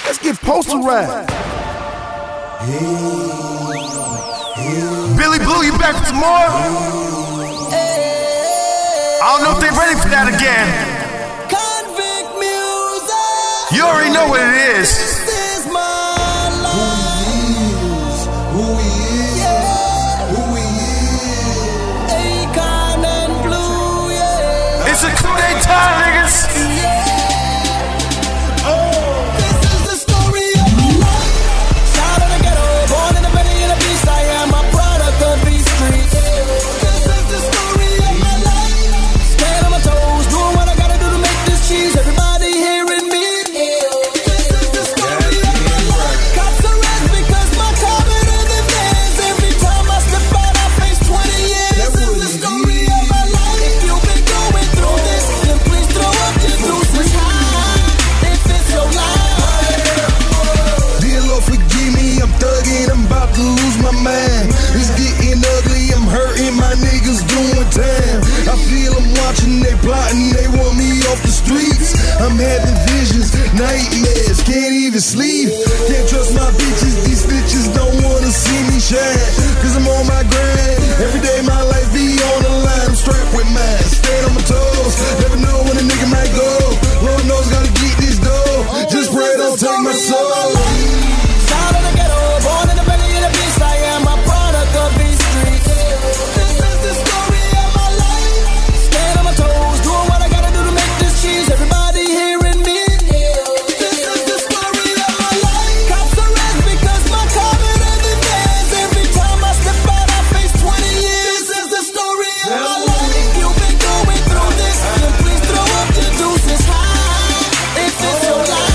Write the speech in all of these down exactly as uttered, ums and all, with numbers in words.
Let's get postal rap. Billy Blue, you back for some more? I don't know if they're ready for that again. Convict music. You already know what it is. This is my life. Who he is, Yeah. who he is. Akon and Blue, yeah. It's a coup d'etat, niggas. This is the story of my life. Child of the ghetto, born in the belly of the beast. I am a product of these streets. This is the story of my life. Stand on my toes, doing what I gotta do to make this cheese. Everybody hearing me. This is the story of my life. Cops arrest because my car better than theirs. Every time I step out, I face twenty years. This is the story of my life. If you've been going through this, then please throw up your deuces high. If it's your life. Dear Lord, forgive me, I'm thugging, I'm about to lose my mind. It's getting ugly, I'm hurting, my niggas doing time. I feel I'm watching, they plotting, they want me off the streets. I'm having visions, nightmares, can't even sleep. Can't trust my bitches, these bitches don't wanna see me shine. Cause I'm on my grind, every day my life be on the line. I'm strapped with mine, staying on my toes, never know when a nigga might go. Lord knows gotta get this dough, just pray don't take my soul. Child of the ghetto, born in the belly of the beast. I am a product of these streets. This is the story of my life. Stand on my toes, doing what I gotta do to make this cheese. Everybody hearing me. This is the story of my life. Cops arrest because my car better than theirs. Every time I step out, I face twenty years. This is the story of my life. If you've been going through this, then please throw up your deuces high. If it's your life.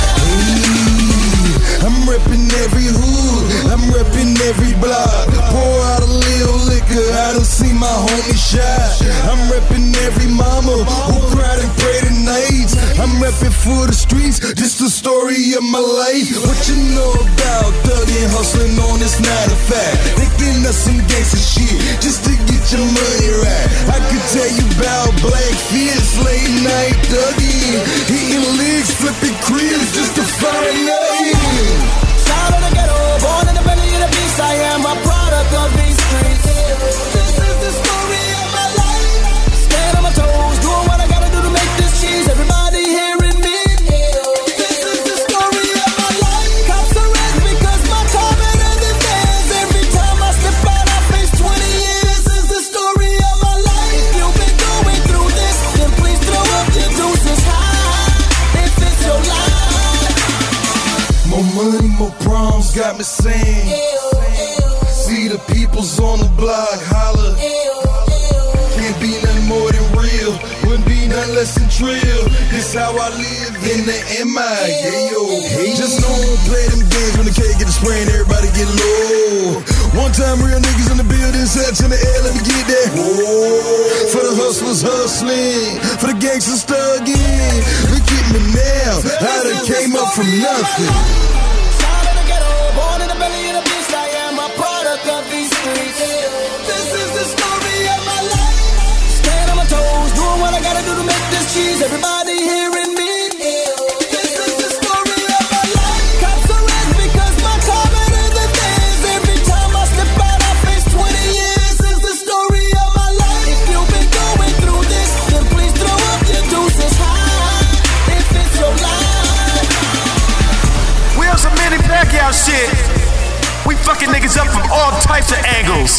I'm reppin' every hood, I'm reppin' every block. Pour out a little liquor, I done see my homie shot. I'm reppin' every mama who cried and prayed at night. I'm reppin' for the streets, just the story of my life. What you know about thuggin', hustlin' on this nine to five? Thinking of some gangsta shit, just to get your money right. I could tell you about black fist, late night thuggin', hitting licks, flipping cribs just to find out. Child of the ghetto, born in the belly of the beast. I am a product of these streets. This is the story of my life. Stand on my toes, doing what I gotta do to make this cheese. Everybody hearing me. This is the story of my life. Cops arrest because my car better than theirs. Every time I step out, I face twenty years. This is the story of my life. If you've been going through this, then please throw up your deuces high. If it's your life. More money, more problems got me saying. See the peoples on the block holler. Can't be nothing more than real. Wouldn't be nothing less than trill. This how I live in the M I. Yeah, yo. Hey, just don't play them games when the K get the spray and everybody get low. One time real niggas in the building, sets in the air, let me get that. Whoa. For the hustlers hustling, for the gangsters thugging. Look at me now, I done came up from nothing. Child of the ghetto, born in the belly of the beast. I am a product of these streets. This is the story of my life. Stand on my toes, doing what I gotta do to make this cheese. Everybody hearing me. This is the story of my life. Cops arrest because my car better than theirs. Every time I step out, I face twenty years. This is the story of my life. If you've been going through this, then please throw up your deuces high. If it's your life. We on some mini Pacquiao shit. We fucking niggas up from all types of angles.